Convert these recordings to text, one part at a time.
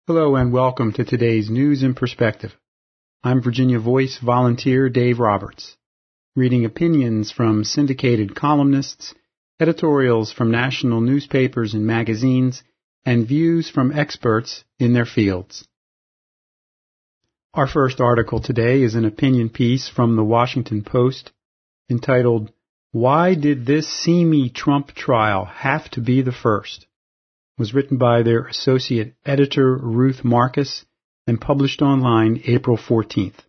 Hello and welcome to today's News in Perspective. I'm Virginia Voice volunteer Dave Roberts, reading opinions from syndicated columnists, editorials from national newspapers and magazines, and views from experts in their fields. Our first article today is an opinion piece from the Washington Post entitled, "Why Did This See-Me Trump Trial Have to Be the First?" Was written by their associate editor Ruth Marcus and published online April 14th.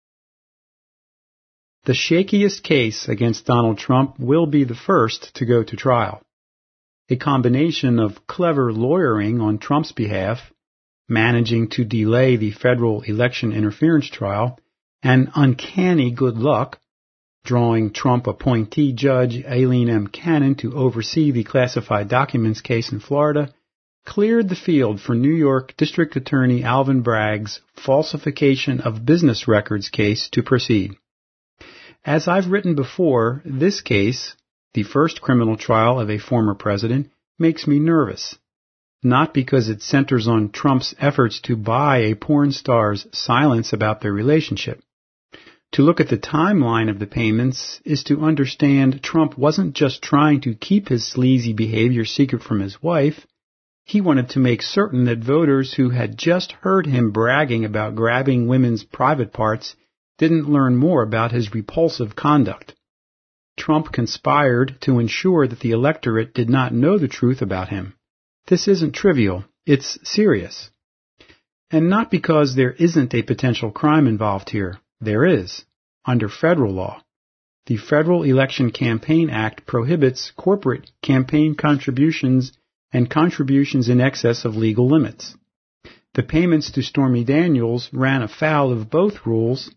The shakiest case against Donald Trump will be the first to go to trial. A combination of clever lawyering on Trump's behalf, managing to delay the federal election interference trial, and uncanny good luck, drawing Trump appointee Judge Aileen M. Cannon to oversee the classified documents case in Florida, cleared the field for New York District Attorney Alvin Bragg's falsification of business records case to proceed. As I've written before, this case, the first criminal trial of a former president, makes me nervous. Not because it centers on Trump's efforts to buy a porn star's silence about their relationship. To look at the timeline of the payments is to understand Trump wasn't just trying to keep his sleazy behavior secret from his wife. He wanted to make certain that voters who had just heard him bragging about grabbing women's private parts didn't learn more about his repulsive conduct. Trump conspired to ensure that the electorate did not know the truth about him. This isn't trivial. It's serious. And not because there isn't a potential crime involved here. There is, under federal law. The Federal Election Campaign Act prohibits corporate campaign contributions and contributions in excess of legal limits. The payments to Stormy Daniels ran afoul of both rules,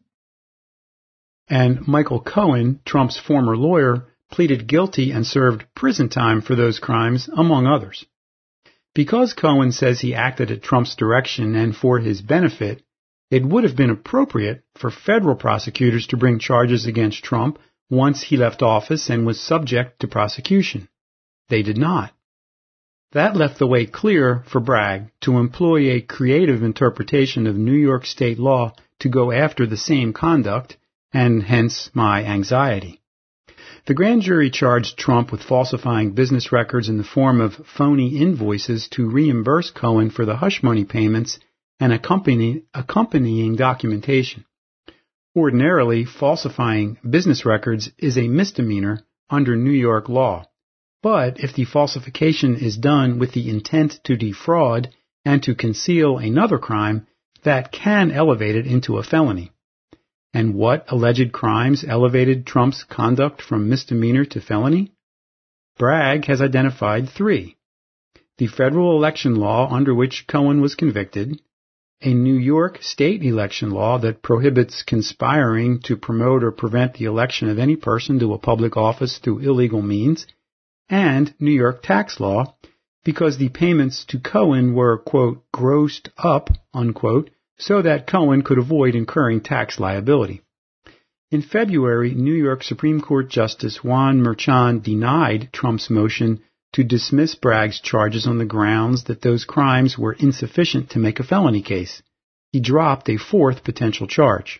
and Michael Cohen, Trump's former lawyer, pleaded guilty and served prison time for those crimes, among others. Because Cohen says he acted at Trump's direction and for his benefit, it would have been appropriate for federal prosecutors to bring charges against Trump once he left office and was subject to prosecution. They did not. That left the way clear for Bragg to employ a creative interpretation of New York state law to go after the same conduct, and hence my anxiety. The grand jury charged Trump with falsifying business records in the form of phony invoices to reimburse Cohen for the hush money payments and accompanying documentation. Ordinarily, falsifying business records is a misdemeanor under New York law. But if the falsification is done with the intent to defraud and to conceal another crime, that can elevate it into a felony. And what alleged crimes elevated Trump's conduct from misdemeanor to felony? Bragg has identified 3. The federal election law under which Cohen was convicted, a New York state election law that prohibits conspiring to promote or prevent the election of any person to a public office through illegal means, and New York tax law, because the payments to Cohen were, quote, grossed up, unquote, so that Cohen could avoid incurring tax liability. In February, New York Supreme Court Justice Juan Merchan denied Trump's motion to dismiss Bragg's charges on the grounds that those crimes were insufficient to make a felony case. He dropped a 4th potential charge.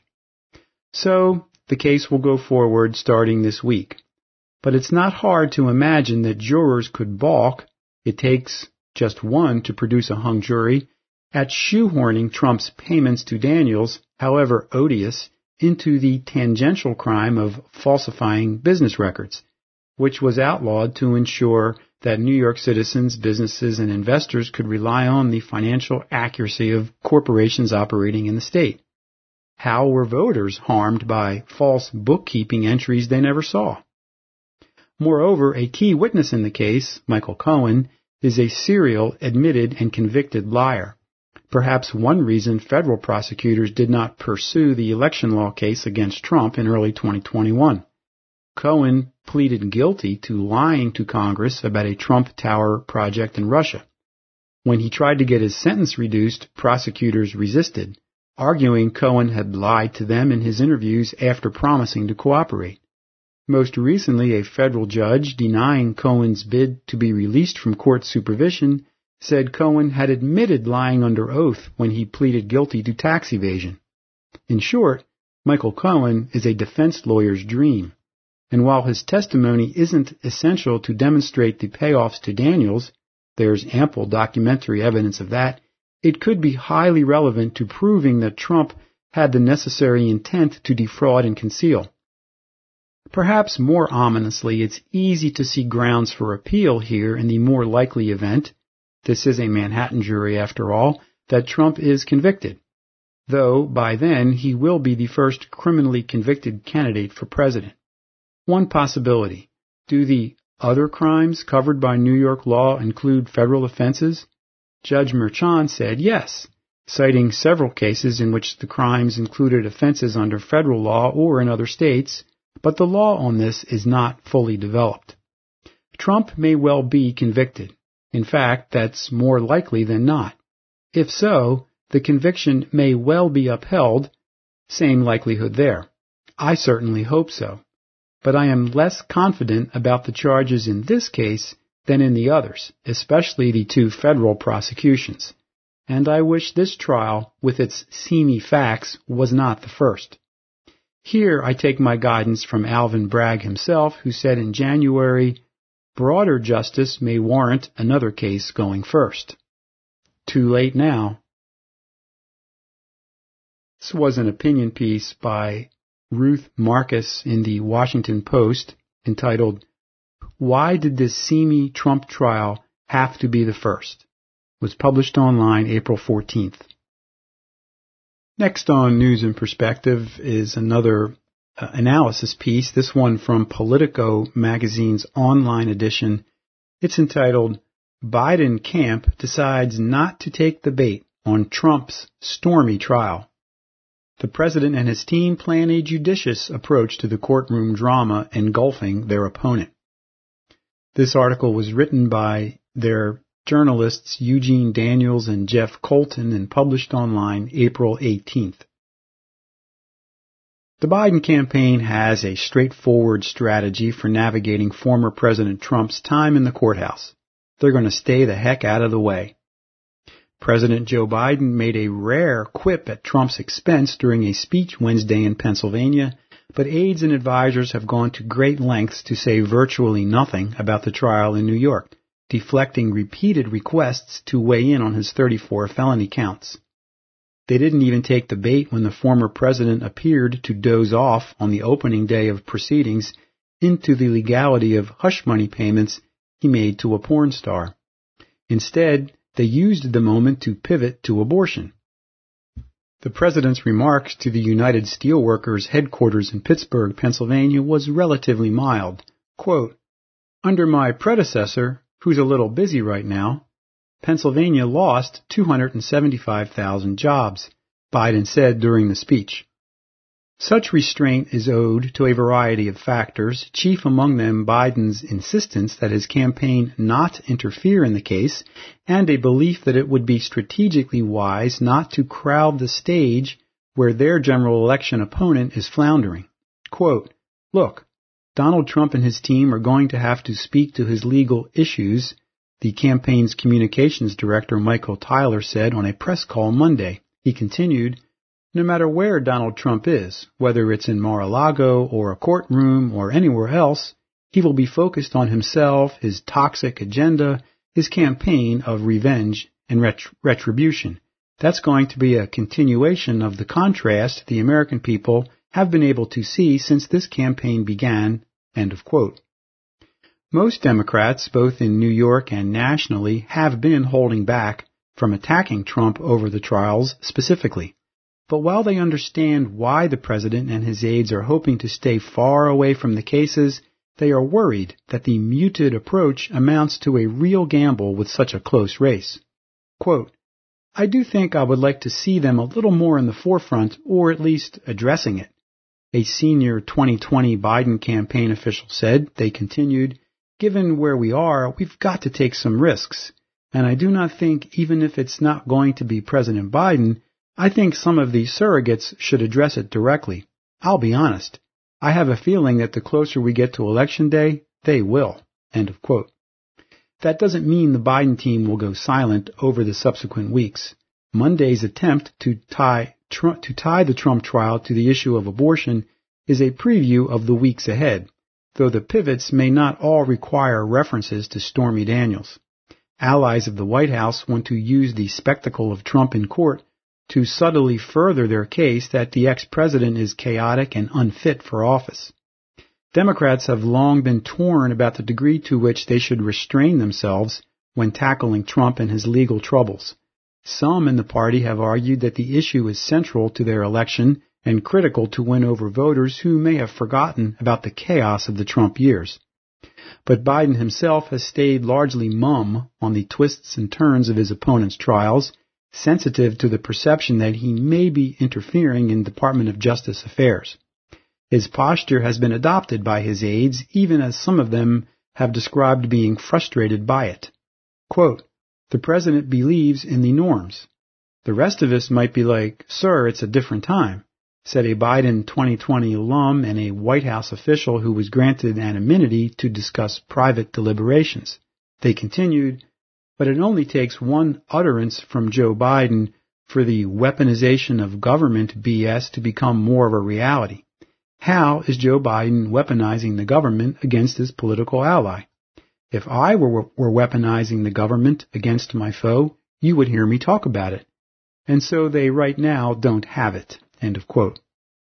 So, the case will go forward starting this week. But it's not hard to imagine that jurors could balk, it takes just one to produce a hung jury, at shoehorning Trump's payments to Daniels, however odious, into the tangential crime of falsifying business records, which was outlawed to ensure that New York citizens, businesses, and investors could rely on the financial accuracy of corporations operating in the state. How were voters harmed by false bookkeeping entries they never saw? Moreover, a key witness in the case, Michael Cohen, is a serial, admitted, and convicted liar. Perhaps one reason federal prosecutors did not pursue the election law case against Trump in early 2021. Cohen pleaded guilty to lying to Congress about a Trump Tower project in Russia. When he tried to get his sentence reduced, prosecutors resisted, arguing Cohen had lied to them in his interviews after promising to cooperate. Most recently, a federal judge denying Cohen's bid to be released from court supervision said Cohen had admitted lying under oath when he pleaded guilty to tax evasion. In short, Michael Cohen is a defense lawyer's dream, and while his testimony isn't essential to demonstrate the payoffs to Daniels, there's ample documentary evidence of that, it could be highly relevant to proving that Trump had the necessary intent to defraud and conceal. Perhaps more ominously, it's easy to see grounds for appeal here in the more likely event, this is a Manhattan jury after all, that Trump is convicted, though by then he will be the first criminally convicted candidate for president. One possibility, do the other crimes covered by New York law include federal offenses? Judge Merchan said yes, citing several cases in which the crimes included offenses under federal law or in other states, but the law on this is not fully developed. Trump may well be convicted. In fact, that's more likely than not. If so, the conviction may well be upheld, same likelihood there. I certainly hope so. But I am less confident about the charges in this case than in the others, especially the two federal prosecutions. And I wish this trial, with its seamy facts, was not the first. Here I take my guidance from Alvin Bragg himself, who said in January, broader justice may warrant another case going first. Too late now. This was an opinion piece by Ruth Marcus in the Washington Post entitled, Why Did This Seamy Trump Trial Have to Be the First? It was published online April 14th. Next on News in Perspective is another analysis piece, this one from Politico magazine's online edition. It's entitled, Biden Camp Decides Not to Take the Bait on Trump's Stormy Trial. The president and his team plan a judicious approach to the courtroom drama engulfing their opponent. This article was written by their journalists Eugene Daniels and Jeff Colton and published online April 18th. The Biden campaign has a straightforward strategy for navigating former President Trump's time in the courthouse. They're going to stay the heck out of the way. President Joe Biden made a rare quip at Trump's expense during a speech Wednesday in Pennsylvania, but aides and advisors have gone to great lengths to say virtually nothing about the trial in New York, deflecting repeated requests to weigh in on his 34 felony counts. They didn't even take the bait when the former president appeared to doze off on the opening day of proceedings into the legality of hush money payments he made to a porn star. Instead, they used the moment to pivot to abortion. The president's remarks to the United Steelworkers headquarters in Pittsburgh, Pennsylvania was relatively mild. Quote, Under my predecessor, who's a little busy right now, Pennsylvania lost 275,000 jobs, Biden said during the speech. Such restraint is owed to a variety of factors, chief among them Biden's insistence that his campaign not interfere in the case, and a belief that it would be strategically wise not to crowd the stage where their general election opponent is floundering. Quote, Look, Donald Trump and his team are going to have to speak to his legal issues, the campaign's communications director Michael Tyler said on a press call Monday. He continued, No matter where Donald Trump is, whether it's in Mar-a-Lago or a courtroom or anywhere else, he will be focused on himself, his toxic agenda, his campaign of revenge and retribution. That's going to be a continuation of the contrast the American people have been able to see since this campaign began, end of quote. Most Democrats, both in New York and nationally, have been holding back from attacking Trump over the trials specifically. But while they understand why the president and his aides are hoping to stay far away from the cases, they are worried that the muted approach amounts to a real gamble with such a close race. Quote, I do think I would like to see them a little more in the forefront, or at least addressing it. A senior 2020 Biden campaign official said. They continued, Given where we are, we've got to take some risks. And I do not think, even if it's not going to be President Biden, I think some of the surrogates should address it directly. I'll be honest. I have a feeling that the closer we get to Election Day, they will. End of quote. that doesn't mean the Biden team will go silent over the subsequent weeks. Monday's attempt to tie the Trump trial to the issue of abortion is a preview of the weeks ahead, though the pivots may not all require references to Stormy Daniels. Allies of the White House want to use the spectacle of Trump in court to subtly further their case that the ex-president is chaotic and unfit for office. Democrats have long been torn about the degree to which they should restrain themselves when tackling Trump and his legal troubles. Some in the party have argued that the issue is central to their election and critical to win over voters who may have forgotten about the chaos of the Trump years. But Biden himself has stayed largely mum on the twists and turns of his opponent's trials, sensitive to the perception that he may be interfering in Department of Justice affairs. His posture has been adopted by his aides, even as some of them have described being frustrated by it. Quote, "The president believes in the norms. The rest of us might be like, 'Sir, it's a different time,'" said a Biden 2020 alum and a White House official who was granted anonymity to discuss private deliberations. They continued, "But it only takes one utterance from Joe Biden for the weaponization of government BS to become more of a reality. How is Joe Biden weaponizing the government against his political ally? If I were weaponizing the government against my foe, you would hear me talk about it. And so they right now don't have it." End of quote.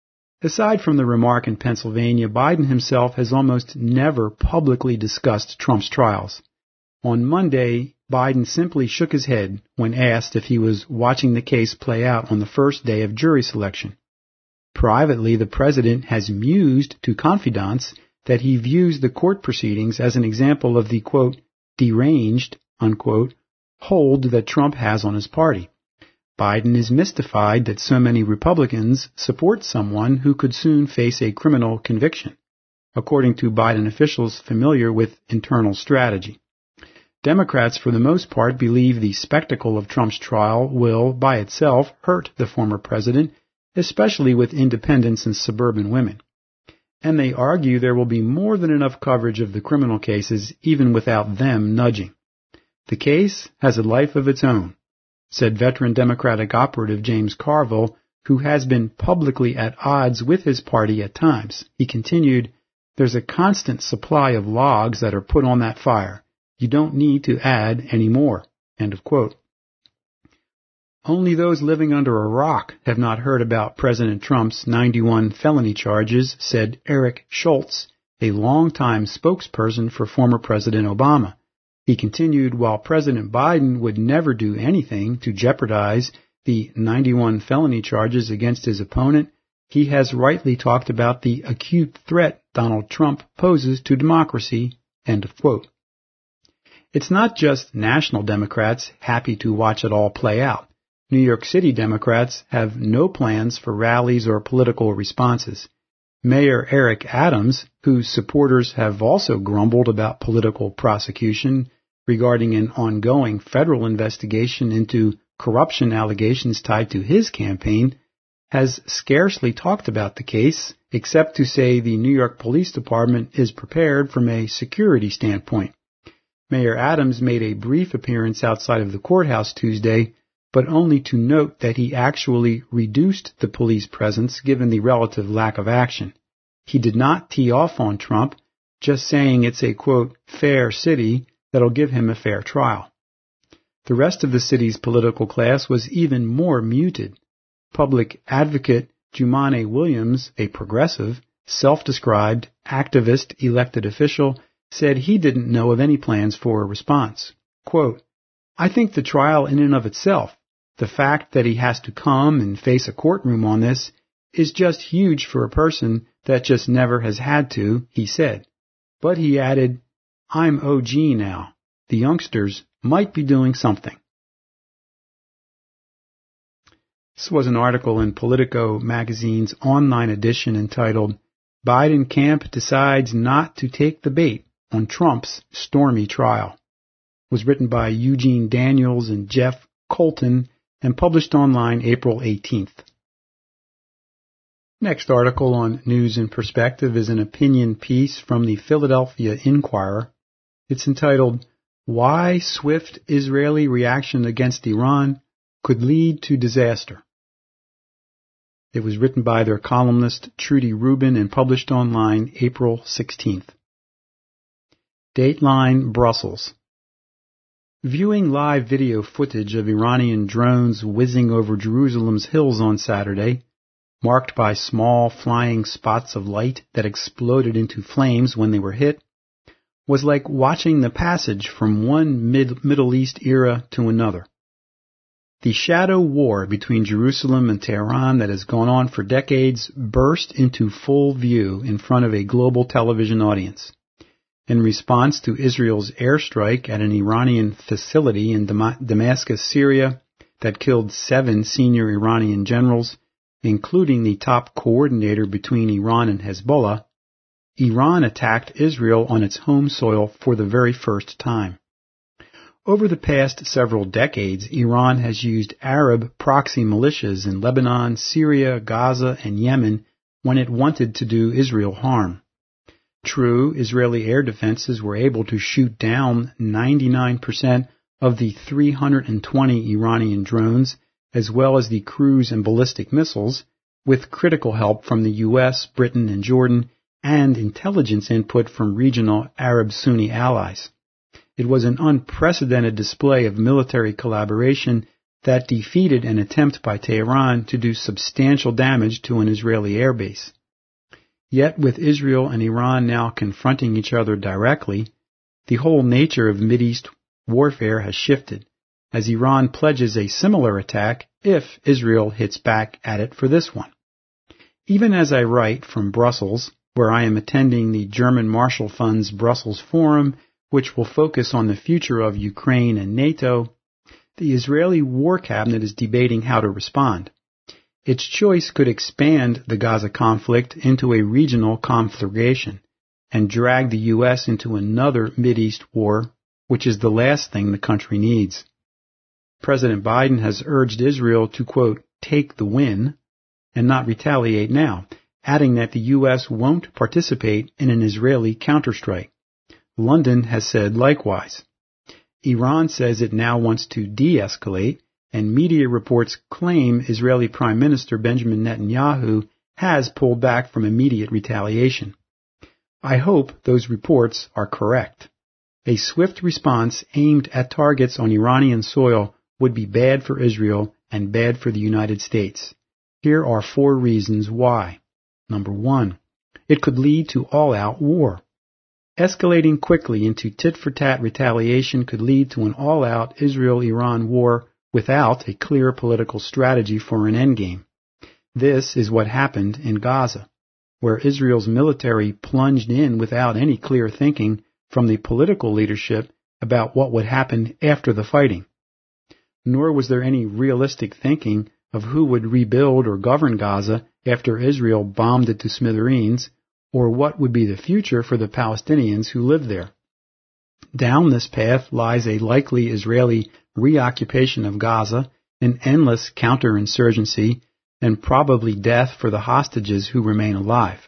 Aside from the remark in Pennsylvania, Biden himself has almost never publicly discussed Trump's trials. On Monday, Biden simply shook his head when asked if he was watching the case play out on the first day of jury selection. Privately, the president has mused to confidants that he views the court proceedings as an example of the, quote, deranged, unquote, hold that Trump has on his party. Biden is mystified that so many Republicans support someone who could soon face a criminal conviction, according to Biden officials familiar with internal strategy. Democrats, for the most part, believe the spectacle of Trump's trial will, by itself, hurt the former president, especially with independents and suburban women. And they argue there will be more than enough coverage of the criminal cases even without them nudging. "The case has a life of its own," said veteran Democratic operative James Carville, who has been publicly at odds with his party at times. He continued, "There's a constant supply of logs that are put on that fire. You don't need to add any more." End of quote. Only those living under a rock have not heard about President Trump's 91 felony charges, said Eric Schultz, a longtime spokesperson for former President Obama. He continued, while President Biden would never do anything to jeopardize the 91 felony charges against his opponent, he has rightly talked about the acute threat Donald Trump poses to democracy. End of quote. It's not just national Democrats happy to watch it all play out. New York City Democrats have no plans for rallies or political responses. Mayor Eric Adams, whose supporters have also grumbled about political prosecution regarding an ongoing federal investigation into corruption allegations tied to his campaign, has scarcely talked about the case, except to say the New York Police Department is prepared from a security standpoint. Mayor Adams made a brief appearance outside of the courthouse Tuesday, but only to note that he actually reduced the police presence given the relative lack of action. He did not tee off on Trump, just saying it's a, quote, fair city that'll give him a fair trial. The rest of the city's political class was even more muted. Public advocate Jumaane Williams, a progressive, self-described, activist elected official, said he didn't know of any plans for a response. Quote, "I think the trial in and of itself, the fact that he has to come and face a courtroom on this, is just huge for a person that just never has had to," he said. But he added, "I'm OG now. The youngsters might be doing something." This was an article in Politico magazine's online edition entitled, "Biden Camp Decides Not to Take the Bait on Trump's Stormy Trial." It was written by Eugene Daniels and Jeff Colton and published online April 18th. Next article on News in Perspective is an opinion piece from the Philadelphia Inquirer. It's entitled, Why swift Israeli reaction against Iran could lead to disaster. It was written by their columnist Trudy Rubin and published online April 16th. Dateline Brussels. Viewing live video footage of Iranian drones whizzing over Jerusalem's hills on Saturday, marked by small flying spots of light that exploded into flames when they were hit, was like watching the passage from one Middle East era to another. The shadow war between Jerusalem and Tehran that has gone on for decades burst into full view in front of a global television audience. In response to Israel's airstrike at an Iranian facility in Damascus, Syria, that killed 7 senior Iranian generals, including the top coordinator between Iran and Hezbollah, Iran attacked Israel on its home soil for the very first time. Over the past several decades, Iran has used Arab proxy militias in Lebanon, Syria, Gaza, and Yemen when it wanted to do Israel harm. True, Israeli air defenses were able to shoot down 99% of the 320 Iranian drones, as well as the cruise and ballistic missiles, with critical help from the U.S., Britain, and Jordan, and intelligence input from regional Arab Sunni allies. It was an unprecedented display of military collaboration that defeated an attempt by Tehran to do substantial damage to an Israeli airbase. Yet, with Israel and Iran now confronting each other directly, the whole nature of Mideast warfare has shifted, as Iran pledges a similar attack if Israel hits back at it for this one. Even as I write from Brussels, where I am attending the German Marshall Fund's Brussels Forum, which will focus on the future of Ukraine and NATO, the Israeli War Cabinet is debating how to respond. Its choice could expand the Gaza conflict into a regional conflagration and drag the U.S. into another Mideast war, which is the last thing the country needs. President Biden has urged Israel to, quote, take the win and not retaliate now, adding that the U.S. won't participate in an Israeli counterstrike. London has said likewise. Iran says it now wants to de-escalate, and media reports claim Israeli Prime Minister Benjamin Netanyahu has pulled back from immediate retaliation. I hope those reports are correct. A swift response aimed at targets on Iranian soil would be bad for Israel and bad for the United States. Here are 4 reasons why. Number 1, it could lead to all-out war. Escalating quickly into tit-for-tat retaliation could lead to an all-out Israel-Iran war without a clear political strategy for an endgame. This is what happened in Gaza, where Israel's military plunged in without any clear thinking from the political leadership about what would happen after the fighting. Nor was there any realistic thinking of who would rebuild or govern Gaza after Israel bombed it to smithereens, or what would be the future for the Palestinians who lived there. Down this path lies a likely Israeli reoccupation of Gaza, an endless counterinsurgency, and probably death for the hostages who remain alive.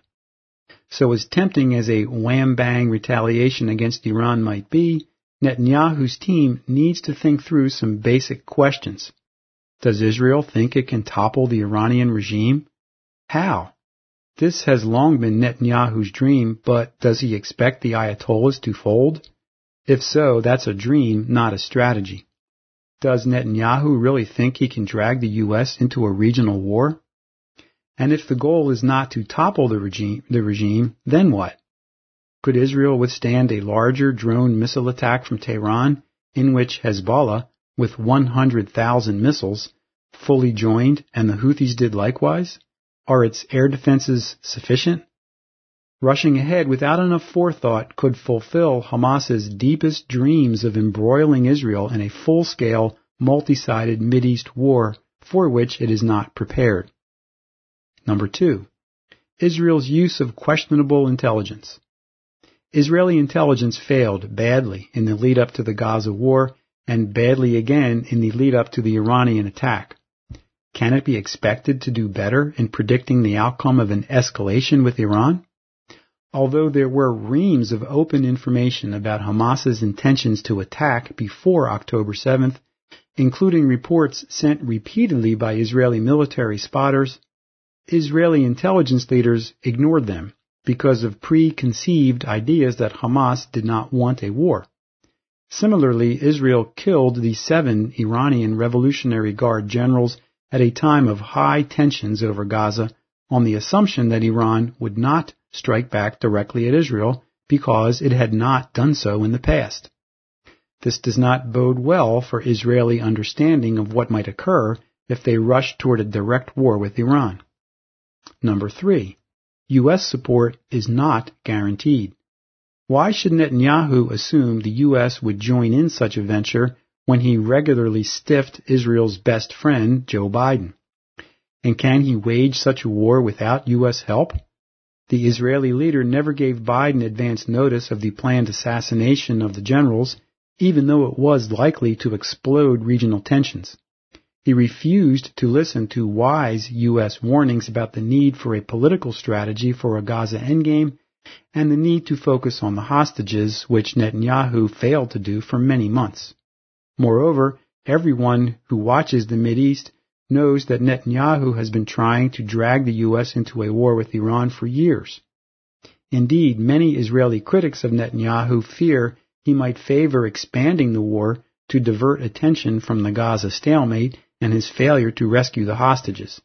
So as tempting as a wham-bang retaliation against Iran might be, Netanyahu's team needs to think through some basic questions. Does Israel think it can topple the Iranian regime? How? This has long been Netanyahu's dream, but does he expect the Ayatollahs to fold? If so, that's a dream, not a strategy. Does Netanyahu really think he can drag the U.S. into a regional war? And if the goal is not to topple the regime, then what? Could Israel withstand a larger drone missile attack from Tehran, in which Hezbollah, with 100,000 missiles, fully joined, and the Houthis did likewise? Are its air defenses sufficient? Rushing ahead without enough forethought could fulfill Hamas's deepest dreams of embroiling Israel in a full-scale, multi-sided Mideast war for which it is not prepared. Number 2, Israel's use of questionable intelligence. Israeli intelligence failed badly in the lead-up to the Gaza war and badly again in the lead-up to the Iranian attack. Can it be expected to do better in predicting the outcome of an escalation with Iran? Although there were reams of open information about Hamas's intentions to attack before October 7th, including reports sent repeatedly by Israeli military spotters, Israeli intelligence leaders ignored them because of preconceived ideas that Hamas did not want a war. Similarly, Israel killed the 7 Iranian Revolutionary Guard generals at a time of high tensions over Gaza on the assumption that Iran would not strike back directly at Israel because it had not done so in the past. This does not bode well for Israeli understanding of what might occur if they rush toward a direct war with Iran. Number 3. U.S. support is not guaranteed. Why should Netanyahu assume the U.S. would join in such a venture when he regularly stiffed Israel's best friend, Joe Biden? And can he wage such a war without U.S. help? The Israeli leader never gave Biden advance notice of the planned assassination of the generals, even though it was likely to explode regional tensions. He refused to listen to wise U.S. warnings about the need for a political strategy for a Gaza endgame and the need to focus on the hostages, which Netanyahu failed to do for many months. Moreover, everyone who watches the Mideast knows that Netanyahu has been trying to drag the U.S. into a war with Iran for years. Indeed, many Israeli critics of Netanyahu fear he might favor expanding the war to divert attention from the Gaza stalemate and his failure to rescue the hostages.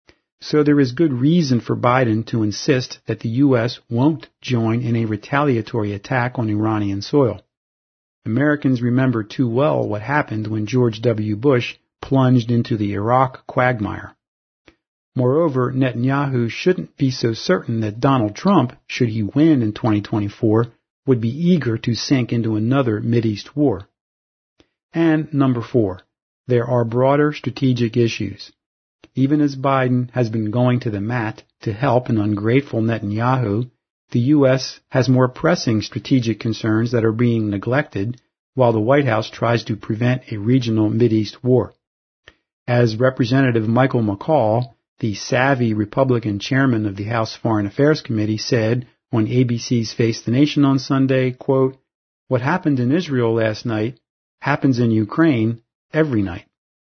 So there is good reason for Biden to insist that the U.S. won't join in a retaliatory attack on Iranian soil. Americans remember too well what happened when George W. Bush plunged into the Iraq quagmire. Moreover, Netanyahu shouldn't be so certain that Donald Trump, should he win in 2024, would be eager to sink into another Mideast war. And number 4, there are broader strategic issues. Even as Biden has been going to the mat to help an ungrateful Netanyahu, the U.S. has more pressing strategic concerns that are being neglected while the White House tries to prevent a regional Mideast war. As Representative Michael McCaul, the savvy Republican chairman of the House Foreign Affairs Committee, said on ABC's Face the Nation on Sunday, quote, "What happened in Israel last night happens in Ukraine every night."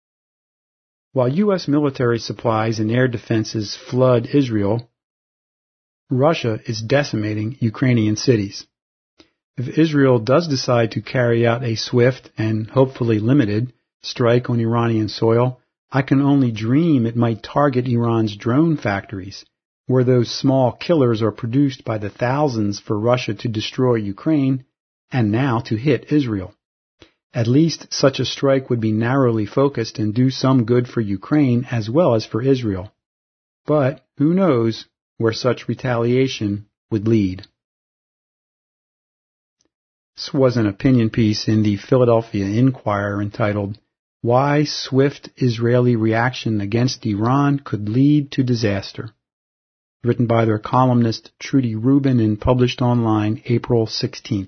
While U.S. military supplies and air defenses flood Israel, Russia is decimating Ukrainian cities. If Israel does decide to carry out a swift and hopefully limited strike on Iranian soil, I can only dream it might target Iran's drone factories, where those small killers are produced by the thousands for Russia to destroy Ukraine and now to hit Israel. At least such a strike would be narrowly focused and do some good for Ukraine as well as for Israel. But who knows where such retaliation would lead. This was an opinion piece in the Philadelphia Inquirer entitled, "Why Swift Israeli Reaction Against Iran Could Lead to Disaster," written by their columnist Trudy Rubin and published online April 16th.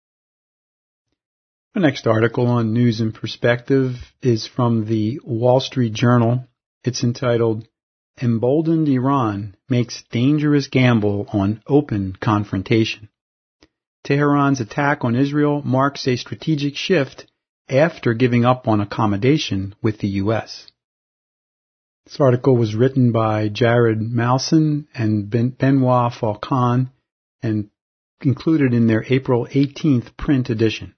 The next article on News and Perspective is from the Wall Street Journal. It's entitled, "Emboldened Iran Makes Dangerous Gamble on Open Confrontation." Tehran's attack on Israel marks a strategic shift after giving up on accommodation with the U.S. This article was written by Jared Malson and Benoit Falcon and included in their April 18th print edition.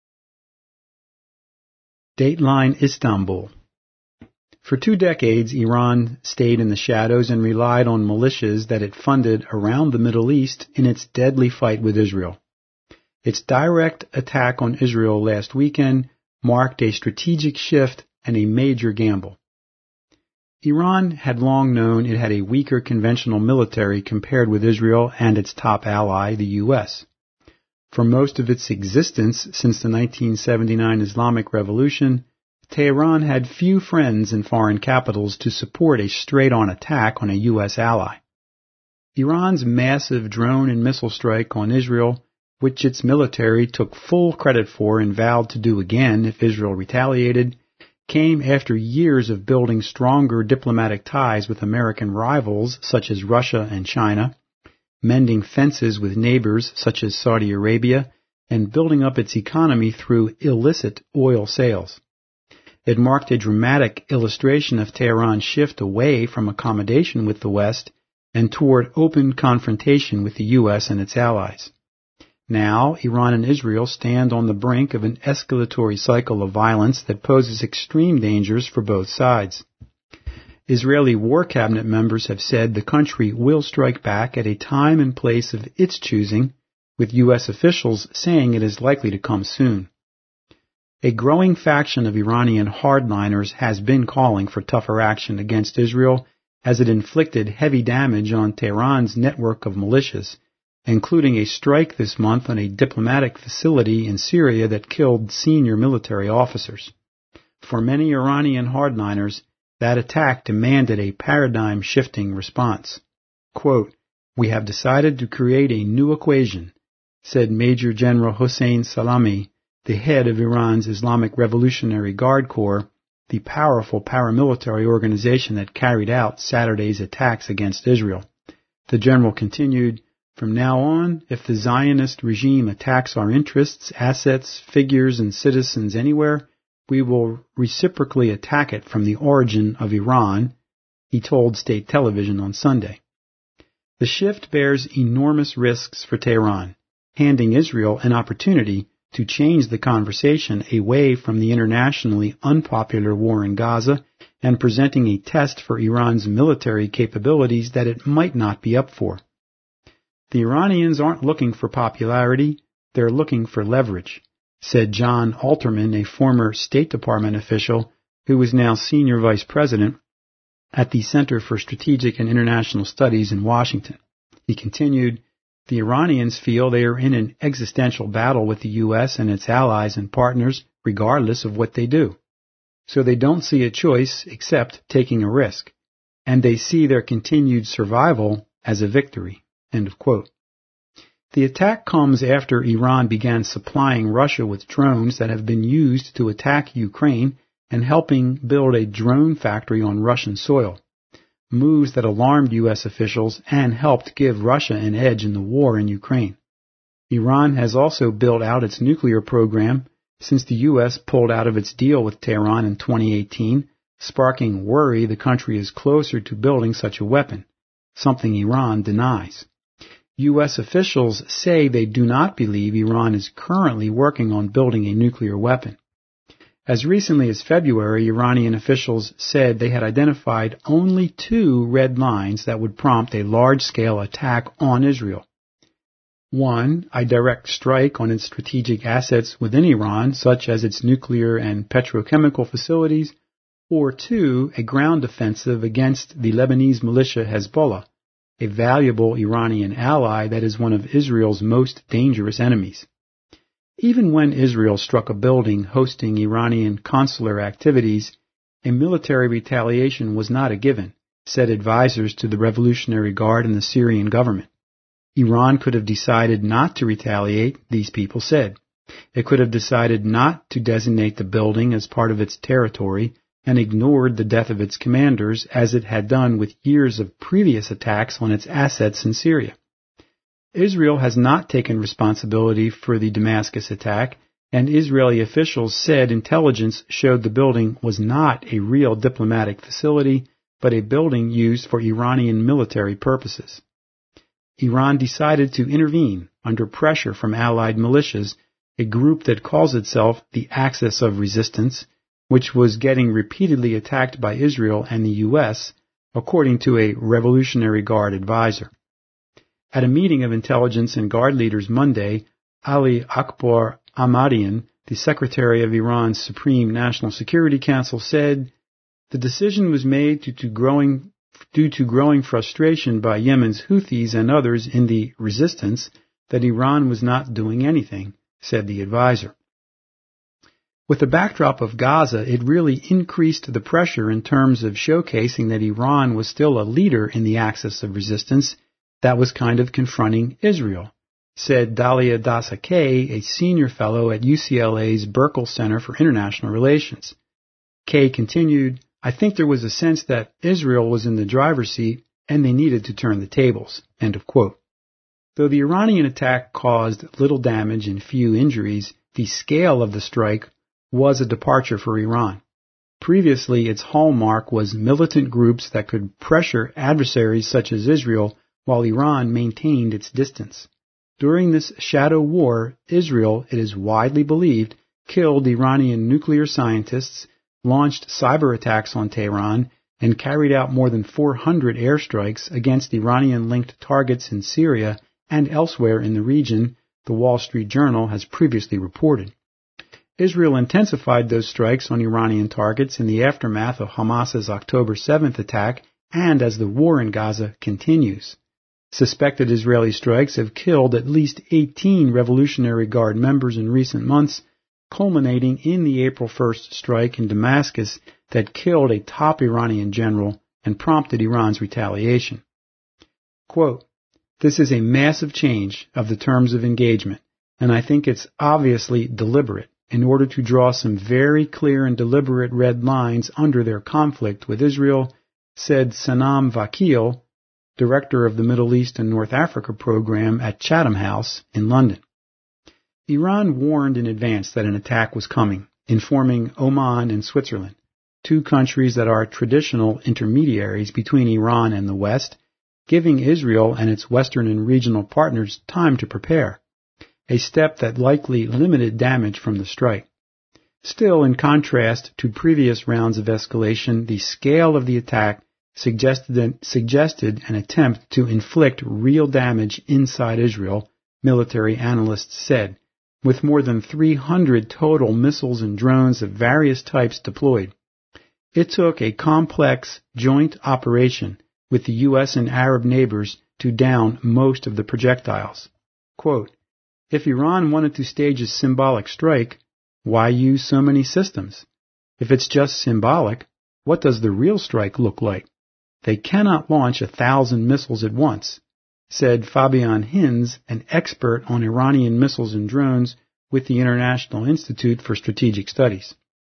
Dateline Istanbul. For 2 decades, Iran stayed in the shadows and relied on militias that it funded around the Middle East in its deadly fight with Israel. Its direct attack on Israel last weekend marked a strategic shift and a major gamble. Iran had long known it had a weaker conventional military compared with Israel and its top ally, the U.S. For most of its existence since the 1979 Islamic Revolution, Tehran had few friends in foreign capitals to support a straight-on attack on a U.S. ally. Iran's massive drone and missile strike on Israel, which its military took full credit for and vowed to do again if Israel retaliated, came after years of building stronger diplomatic ties with American rivals such as Russia and China, mending fences with neighbors such as Saudi Arabia, and building up its economy through illicit oil sales. It marked a dramatic illustration of Tehran's shift away from accommodation with the West and toward open confrontation with the U.S. and its allies. Now, Iran and Israel stand on the brink of an escalatory cycle of violence that poses extreme dangers for both sides. Israeli War Cabinet members have said the country will strike back at a time and place of its choosing, with U.S. officials saying it is likely to come soon. A growing faction of Iranian hardliners has been calling for tougher action against Israel as it inflicted heavy damage on Tehran's network of militias, including a strike this month on a diplomatic facility in Syria that killed senior military officers. For many Iranian hardliners, that attack demanded a paradigm-shifting response. Quote, "We have decided to create a new equation," said Major General Hossein Salami, the head of Iran's Islamic Revolutionary Guard Corps, the powerful paramilitary organization that carried out Saturday's attacks against Israel. The general continued, "From now on, if the Zionist regime attacks our interests, assets, figures, and citizens anywhere, we will reciprocally attack it from the origin of Iran," he told state television on Sunday. The shift bears enormous risks for Tehran, handing Israel an opportunity to change the conversation away from the internationally unpopular war in Gaza and presenting a test for Iran's military capabilities that it might not be up for. The Iranians aren't looking for popularity, they're looking for leverage, said John Alterman, a former State Department official who is now Senior Vice President at the Center for Strategic and International Studies in Washington. He continued, "The Iranians feel they are in an existential battle with the U.S. and its allies and partners, regardless of what they do. So they don't see a choice except taking a risk, and they see their continued survival as a victory." End of quote. The attack comes after Iran began supplying Russia with drones that have been used to attack Ukraine and helping build a drone factory on Russian soil, moves that alarmed U.S. officials and helped give Russia an edge in the war in Ukraine. Iran has also built out its nuclear program since the U.S. pulled out of its deal with Tehran in 2018, sparking worry the country is closer to building such a weapon, something Iran denies. U.S. officials say they do not believe Iran is currently working on building a nuclear weapon. As recently as February, Iranian officials said they had identified only 2 red lines that would prompt a large-scale attack on Israel. 1, a direct strike on its strategic assets within Iran, such as its nuclear and petrochemical facilities, or 2, a ground offensive against the Lebanese militia Hezbollah, a valuable Iranian ally that is one of Israel's most dangerous enemies. Even when Israel struck a building hosting Iranian consular activities, a military retaliation was not a given, said advisors to the Revolutionary Guard and the Syrian government. Iran could have decided not to retaliate, these people said. It could have decided not to designate the building as part of its territory and ignored the death of its commanders as it had done with years of previous attacks on its assets in Syria. Israel has not taken responsibility for the Damascus attack, and Israeli officials said intelligence showed the building was not a real diplomatic facility, but a building used for Iranian military purposes. Iran decided to intervene under pressure from allied militias, a group that calls itself the Axis of Resistance, which was getting repeatedly attacked by Israel and the U.S., according to a Revolutionary Guard advisor. At a meeting of intelligence and guard leaders Monday, Ali Akbar Ahmadian, the secretary of Iran's Supreme National Security Council, said, "The decision was made due to growing frustration by Yemen's Houthis and others in the resistance that Iran was not doing anything," said the advisor. With the backdrop of Gaza, it really increased the pressure in terms of showcasing that Iran was still a leader in the axis of resistance that was kind of confronting Israel, said Dalia Dasa-Kay, a senior fellow at UCLA's Berkel Center for International Relations. Kay continued, "I think there was a sense that Israel was in the driver's seat and they needed to turn the tables." End of quote. Though the Iranian attack caused little damage and few injuries, the scale of the strike was a departure for Iran. Previously, its hallmark was militant groups that could pressure adversaries such as Israel while Iran maintained its distance. During this shadow war, Israel, it is widely believed, killed Iranian nuclear scientists, launched cyber attacks on Tehran, and carried out more than 400 airstrikes against Iranian-linked targets in Syria and elsewhere in the region, the Wall Street Journal has previously reported. Israel intensified those strikes on Iranian targets in the aftermath of Hamas's October 7th attack and as the war in Gaza continues. Suspected Israeli strikes have killed at least 18 Revolutionary Guard members in recent months, culminating in the April 1st strike in Damascus that killed a top Iranian general and prompted Iran's retaliation. Quote, "This is a massive change of the terms of engagement, and I think it's obviously deliberate in order to draw some very clear and deliberate red lines under their conflict with Israel," said Sanam Vakil, director of the Middle East and North Africa program at Chatham House in London. Iran warned in advance that an attack was coming, informing Oman and Switzerland, two countries that are traditional intermediaries between Iran and the West, giving Israel and its Western and regional partners time to prepare, a step that likely limited damage from the strike. Still, in contrast to previous rounds of escalation, the scale of the attack suggested an attempt to inflict real damage inside Israel, military analysts said, with more than 300 total missiles and drones of various types deployed. It took a complex joint operation with the U.S. and Arab neighbors to down most of the projectiles. Quote, "If Iran wanted to stage a symbolic strike, why use so many systems? If it's just symbolic, what does the real strike look like? They cannot launch 1,000 missiles at once," said Fabian Hinz, an expert on Iranian missiles and drones with the International Institute for Strategic Studies.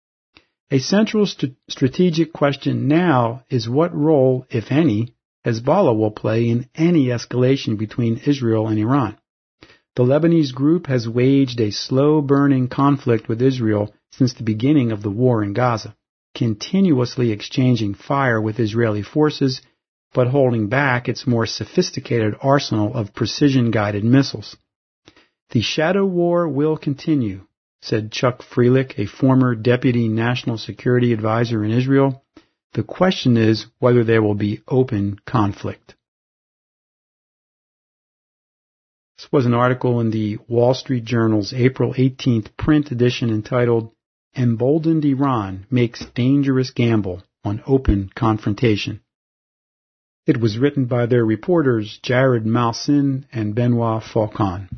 A central strategic question now is what role, if any, Hezbollah will play in any escalation between Israel and Iran. The Lebanese group has waged a slow-burning conflict with Israel since the beginning of the war in Gaza, continuously exchanging fire with Israeli forces, but holding back its more sophisticated arsenal of precision-guided missiles. "The shadow war will continue," said Chuck Frelich, a former deputy national security advisor in Israel. "The question is whether there will be open conflict." This was an article in the Wall Street Journal's April 18th print edition entitled, "Emboldened Iran Makes Dangerous Gamble on Open Confrontation." It was written by their reporters Jared Malsin and Benoit Faucon.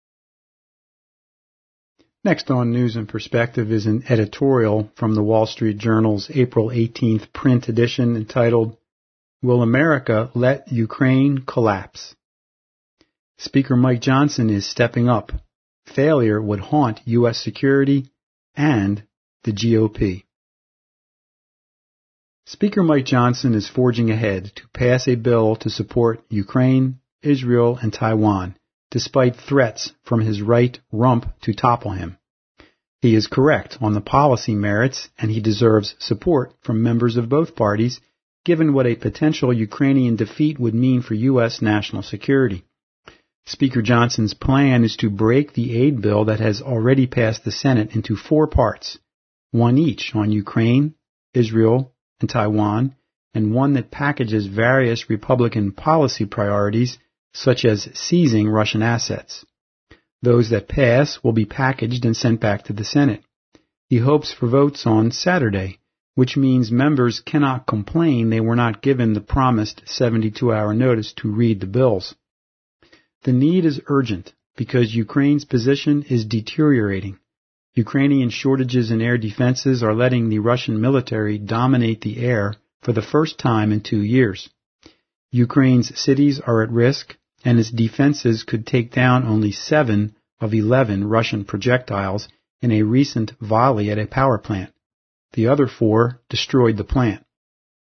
Next on News and Perspective is an editorial from the Wall Street Journal's April 18th print edition entitled, "Will America Let Ukraine Collapse?" Speaker Mike Johnson is stepping up. Failure would haunt U.S. security and the GOP. Speaker Mike Johnson is forging ahead to pass a bill to support Ukraine, Israel, and Taiwan, despite threats from his right rump to topple him. He is correct on the policy merits, and he deserves support from members of both parties, given what a potential Ukrainian defeat would mean for U.S. national security. Speaker Johnson's plan is to break the aid bill that has already passed the Senate into 4 parts, one each on Ukraine, Israel, and Taiwan, and one that packages various Republican policy priorities, such as seizing Russian assets. Those that pass will be packaged and sent back to the Senate. He hopes for votes on Saturday, which means members cannot complain they were not given the promised 72-hour notice to read the bills. The need is urgent because Ukraine's position is deteriorating. Ukrainian shortages in air defenses are letting the Russian military dominate the air for the first time in 2 years. Ukraine's cities are at risk, and its defenses could take down only 7 of 11 Russian projectiles in a recent volley at a power plant. The other 4 destroyed the plant.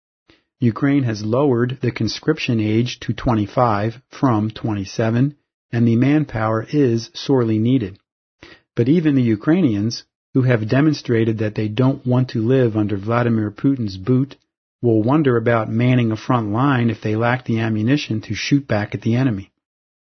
Ukraine has lowered the conscription age to 25 from 27 and the manpower is sorely needed. But even the Ukrainians, who have demonstrated that they don't want to live under Vladimir Putin's boot, will wonder about manning a front line if they lack the ammunition to shoot back at the enemy.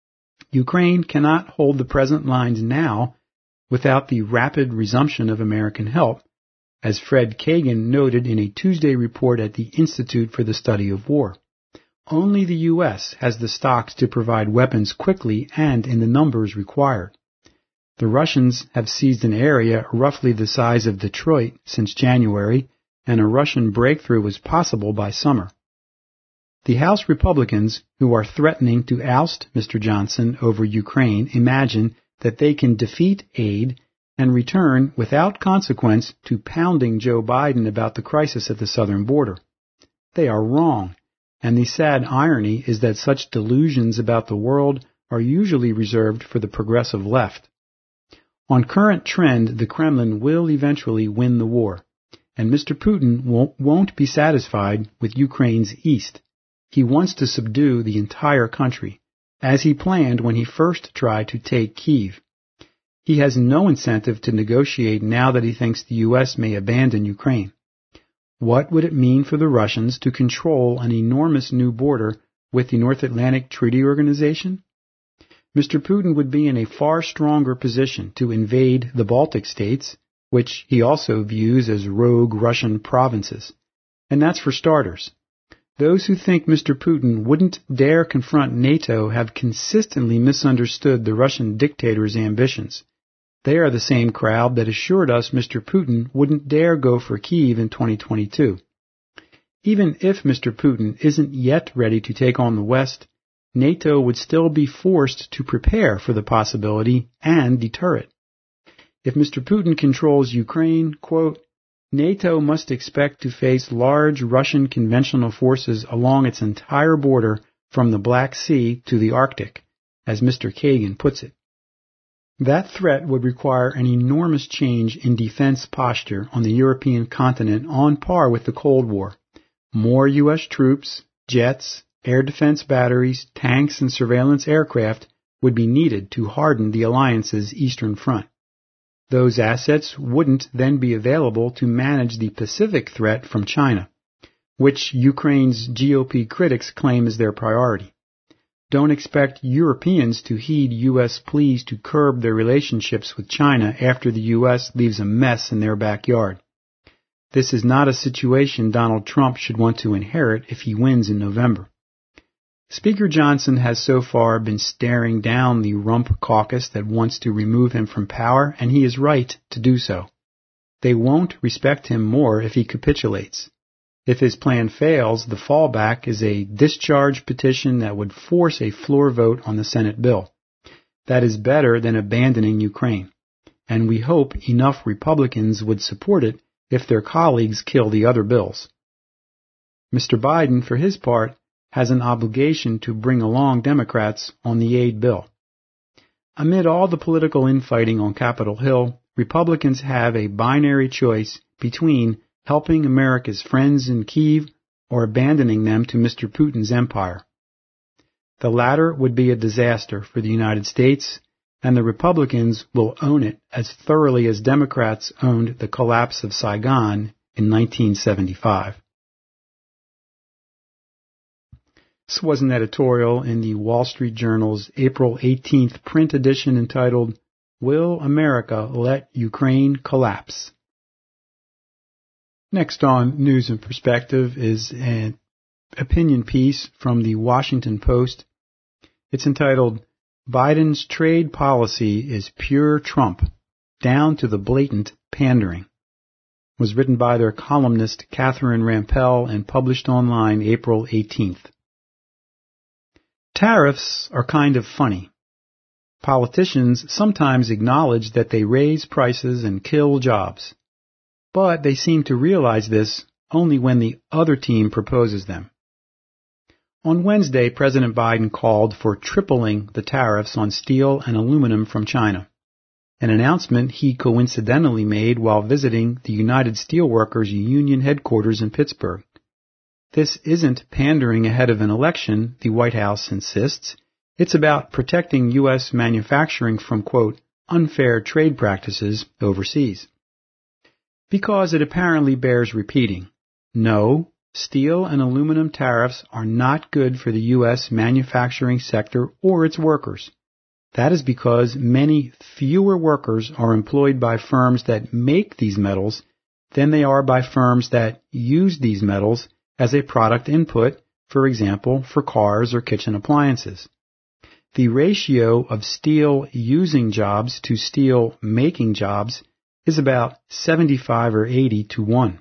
Ukraine cannot hold the present lines now without the rapid resumption of American help, as Fred Kagan noted in a Tuesday report at the Institute for the Study of War. Only the U.S. has the stocks to provide weapons quickly and in the numbers required. The Russians have seized an area roughly the size of Detroit since January, and a Russian breakthrough is possible by summer. The House Republicans, who are threatening to oust Mr. Johnson over Ukraine, imagine that they can defeat aid and return without consequence to pounding Joe Biden about the crisis at the southern border. They are wrong, and the sad irony is that such delusions about the world are usually reserved for the progressive left. On current trend, the Kremlin will eventually win the war, and Mr. Putin won't be satisfied with Ukraine's east. He wants to subdue the entire country, as he planned when he first tried to take Kyiv. He has no incentive to negotiate now that he thinks the U.S. may abandon Ukraine. What would it mean for the Russians to control an enormous new border with the North Atlantic Treaty Organization? Mr. Putin would be in a far stronger position to invade the Baltic states, which he also views as rogue Russian provinces. And that's for starters. Those who think Mr. Putin wouldn't dare confront NATO have consistently misunderstood the Russian dictator's ambitions. They are the same crowd that assured us Mr. Putin wouldn't dare go for Kyiv in 2022. Even if Mr. Putin isn't yet ready to take on the West, NATO would still be forced to prepare for the possibility and deter it. If Mr. Putin controls Ukraine, quote, NATO must expect to face large Russian conventional forces along its entire border from the Black Sea to the Arctic, as Mr. Kagan puts it. That threat would require an enormous change in defense posture on the European continent on par with the Cold War. More U.S. troops, jets, air defense batteries, tanks, and surveillance aircraft would be needed to harden the alliance's eastern front. Those assets wouldn't then be available to manage the Pacific threat from China, which Ukraine's GOP critics claim is their priority. Don't expect Europeans to heed U.S. pleas to curb their relationships with China after the U.S. leaves a mess in their backyard. This is not a situation Donald Trump should want to inherit if he wins in November. Speaker Johnson has so far been staring down the rump caucus that wants to remove him from power, and he is right to do so. They won't respect him more if he capitulates. If his plan fails, the fallback is a discharge petition that would force a floor vote on the Senate bill. That is better than abandoning Ukraine, and we hope enough Republicans would support it if their colleagues kill the other bills. Mr. Biden, for his part, has an obligation to bring along Democrats on the aid bill. Amid all the political infighting on Capitol Hill, Republicans have a binary choice between helping America's friends in Kyiv or abandoning them to Mr. Putin's empire. The latter would be a disaster for the United States, and the Republicans will own it as thoroughly as Democrats owned the collapse of Saigon in 1975. This was an editorial in the Wall Street Journal's April 18th print edition entitled, Will America Let Ukraine Collapse? Next on News and Perspective is an opinion piece from the Washington Post. It's entitled, Biden's Trade Policy is Pure Trump, Down to the Blatant Pandering. It was written by their columnist Catherine Rampell and published online April 18th. Tariffs are kind of funny. Politicians sometimes acknowledge that they raise prices and kill jobs. But they seem to realize this only when the other team proposes them. On Wednesday, President Biden called for tripling the tariffs on steel and aluminum from China, an announcement he coincidentally made while visiting the United Steelworkers Union headquarters in Pittsburgh. This isn't pandering ahead of an election, the White House insists. It's about protecting U.S. manufacturing from, quote, unfair trade practices overseas. Because it apparently bears repeating. No, steel and aluminum tariffs are not good for the U.S. manufacturing sector or its workers. That is because many fewer workers are employed by firms that make these metals than they are by firms that use these metals as a product input, for example, for cars or kitchen appliances. The ratio of steel-using jobs to steel-making jobs is about 75 or 80 to 1.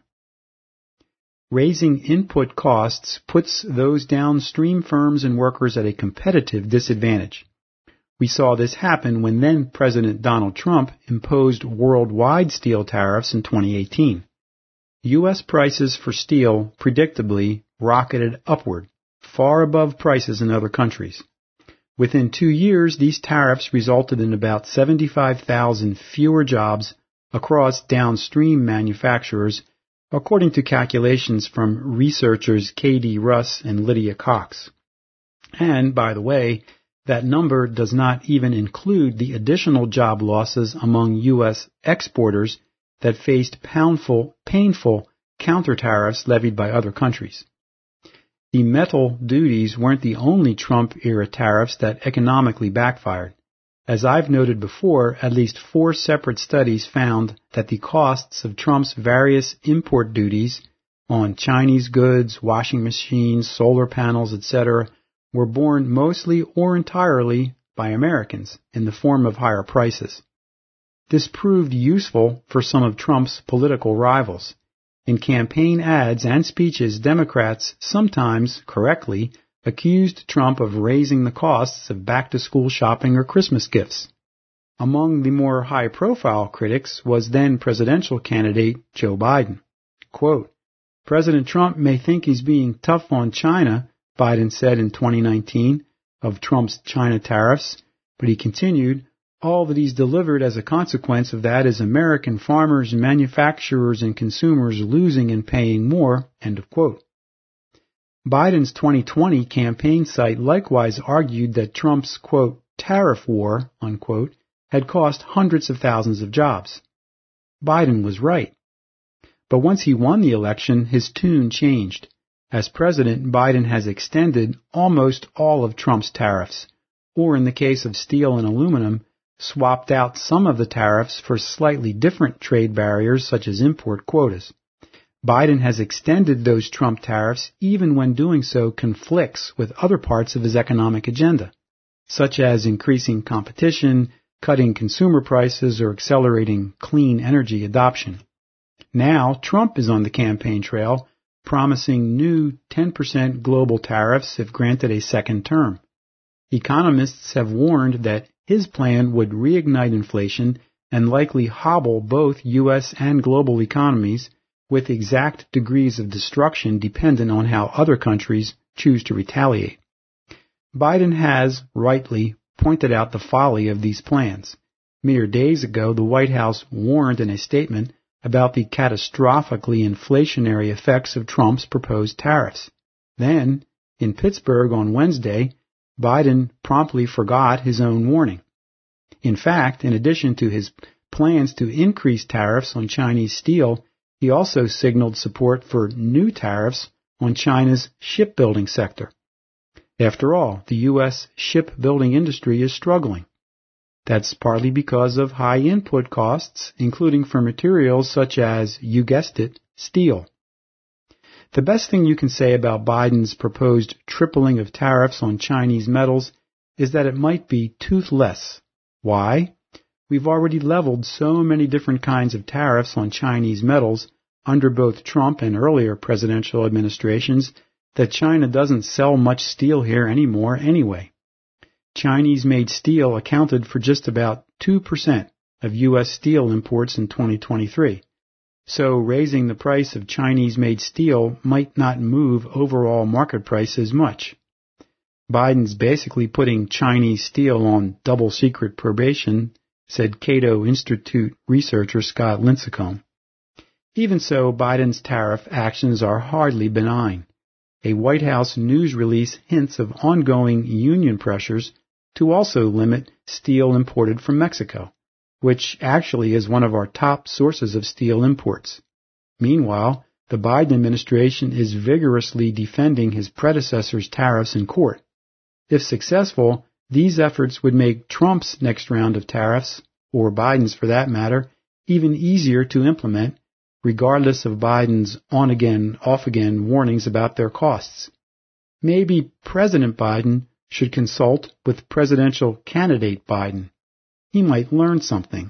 Raising input costs puts those downstream firms and workers at a competitive disadvantage. We saw this happen when then-President Donald Trump imposed worldwide steel tariffs in 2018. U.S. prices for steel predictably rocketed upward, far above prices in other countries. Within 2 years, these tariffs resulted in about 75,000 fewer jobs across downstream manufacturers, according to calculations from researchers K.D. Russ and Lydia Cox. And, by the way, that number does not even include the additional job losses among U.S. exporters that faced painful counter-tariffs levied by other countries. The metal duties weren't the only Trump-era tariffs that economically backfired. As I've noted before, at least 4 separate studies found that the costs of Trump's various import duties on Chinese goods, washing machines, solar panels, etc., were borne mostly or entirely by Americans in the form of higher prices. This proved useful for some of Trump's political rivals. In campaign ads and speeches, Democrats sometimes, correctly, accused Trump of raising the costs of back-to-school shopping or Christmas gifts. Among the more high-profile critics was then-presidential candidate Joe Biden. Quote, President Trump may think he's being tough on China, Biden said in 2019 of Trump's China tariffs, but he continued, all that he's delivered as a consequence of that is American farmers, manufacturers, and consumers losing and paying more, end of quote. Biden's 2020 campaign site likewise argued that Trump's, quote, tariff war, unquote, had cost hundreds of thousands of jobs. Biden was right. But once he won the election, his tune changed. As president, Biden has extended almost all of Trump's tariffs, or in the case of steel and aluminum, swapped out some of the tariffs for slightly different trade barriers such as import quotas. Biden has extended those Trump tariffs even when doing so conflicts with other parts of his economic agenda, such as increasing competition, cutting consumer prices, or accelerating clean energy adoption. Now, Trump is on the campaign trail, promising new 10% global tariffs if granted a second term. Economists have warned that his plan would reignite inflation and likely hobble both U.S. and global economies with exact degrees of destruction dependent on how other countries choose to retaliate. Biden has, rightly, pointed out the folly of these plans. Mere days ago, the White House warned in a statement about the catastrophically inflationary effects of Trump's proposed tariffs. Then, in Pittsburgh on Wednesday, Biden promptly forgot his own warning. In fact, in addition to his plans to increase tariffs on Chinese steel, he also signaled support for new tariffs on China's shipbuilding sector. After all, the U.S. shipbuilding industry is struggling. That's partly because of high input costs, including for materials such as, you guessed it, steel. The best thing you can say about Biden's proposed tripling of tariffs on Chinese metals is that it might be toothless. Why? We've already leveled so many different kinds of tariffs on Chinese metals under both Trump and earlier presidential administrations that China doesn't sell much steel here anymore anyway. Chinese-made steel accounted for just about 2% of U.S. steel imports in 2023. So raising the price of Chinese-made steel might not move overall market prices much. Biden's basically putting Chinese steel on double-secret probation, said Cato Institute researcher Scott Lincecum. Even so, Biden's tariff actions are hardly benign. A White House news release hints of ongoing union pressures to also limit steel imported from Mexico, which actually is one of our top sources of steel imports. Meanwhile, the Biden administration is vigorously defending his predecessor's tariffs in court. If successful, these efforts would make Trump's next round of tariffs, or Biden's for that matter, even easier to implement, regardless of Biden's on-again, off-again warnings about their costs. Maybe President Biden should consult with presidential candidate Biden. He might learn something.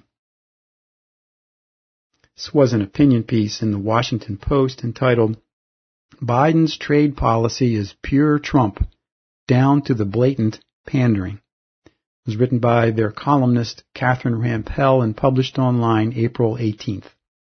This was an opinion piece in the Washington Post entitled, Biden's Trade Policy is Pure Trump, Down to the Blatant Pandering. It was written by their columnist Catherine Rampell and published online April 18th.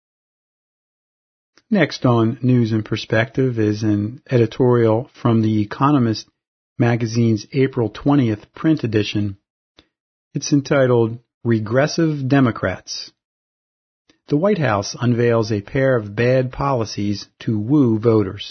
Next on News and Perspective is an editorial from The Economist magazine's April 20th print edition. It's entitled, Regressive Democrats. The White House unveils a pair of bad policies to woo voters.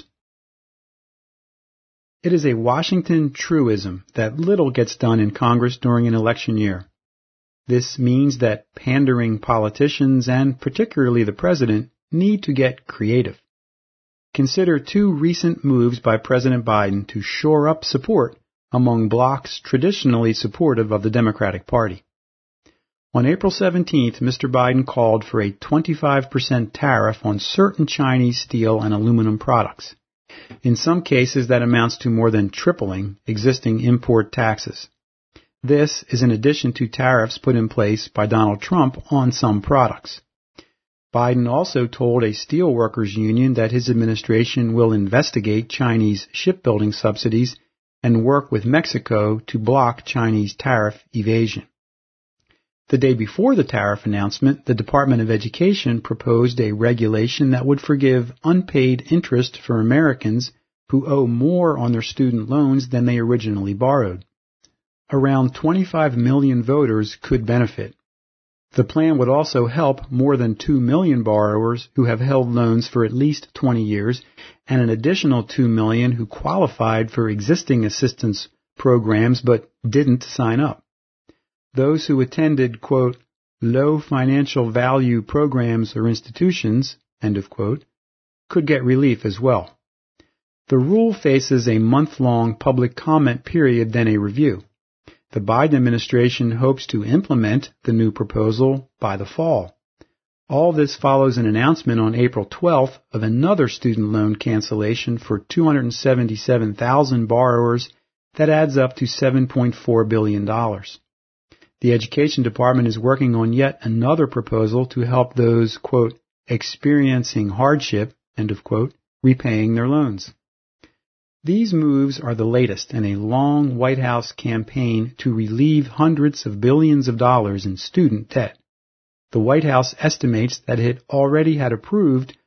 It is a Washington truism that little gets done in Congress during an election year. This means that pandering politicians, and particularly the president, need to get creative. Consider two recent moves by President Biden to shore up support among blocs traditionally supportive of the Democratic Party. On April 17th, Mr. Biden called for a 25% tariff on certain Chinese steel and aluminum products. In some cases, that amounts to more than tripling existing import taxes. This is in addition to tariffs put in place by Donald Trump on some products. Biden also told a steelworkers union that his administration will investigate Chinese shipbuilding subsidies and work with Mexico to block Chinese tariff evasion. The day before the tariff announcement, the Department of Education proposed a regulation that would forgive unpaid interest for Americans who owe more on their student loans than they originally borrowed. Around 25 million voters could benefit. The plan would also help more than 2 million borrowers who have held loans for at least 20 years and an additional 2 million who qualified for existing assistance programs but didn't sign up. Those who attended, quote, low financial value programs or institutions, end of quote, could get relief as well. The rule faces a month-long public comment period, then a review. The Biden administration hopes to implement the new proposal by the fall. All this follows an announcement on April 12th of another student loan cancellation for 277,000 borrowers that adds up to $7.4 billion. The Education Department is working on yet another proposal to help those, quote, experiencing hardship, end of quote, repaying their loans. These moves are the latest in a long White House campaign to relieve hundreds of billions of dollars in student debt. The White House estimates that it already had approved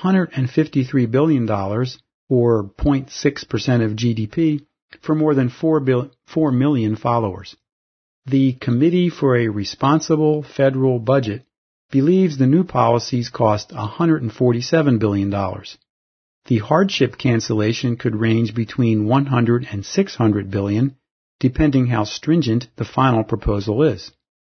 $153 billion, or 0.6% of GDP, for more than 4 million followers. The Committee for a Responsible Federal Budget believes the new policies cost $147 billion. The hardship cancellation could range between $100 and $600 billion, depending how stringent the final proposal is.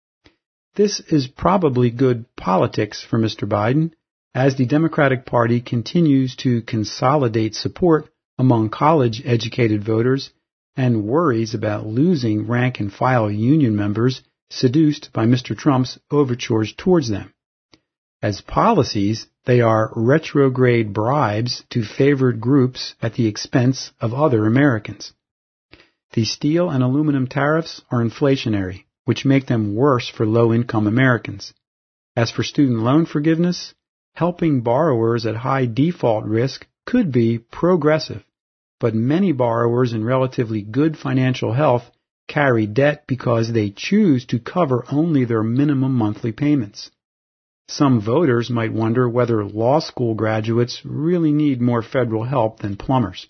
This is probably good politics for Mr. Biden, as the Democratic Party continues to consolidate support among college-educated voters and worries about losing rank-and-file union members seduced by Mr. Trump's overtures towards them. As policies, they are retrograde bribes to favored groups at the expense of other Americans. The steel and aluminum tariffs are inflationary, which make them worse for low-income Americans. As for student loan forgiveness, helping borrowers at high default risk could be progressive, but many borrowers in relatively good financial health carry debt because they choose to cover only their minimum monthly payments. Some voters might wonder whether law school graduates really need more federal help than plumbers.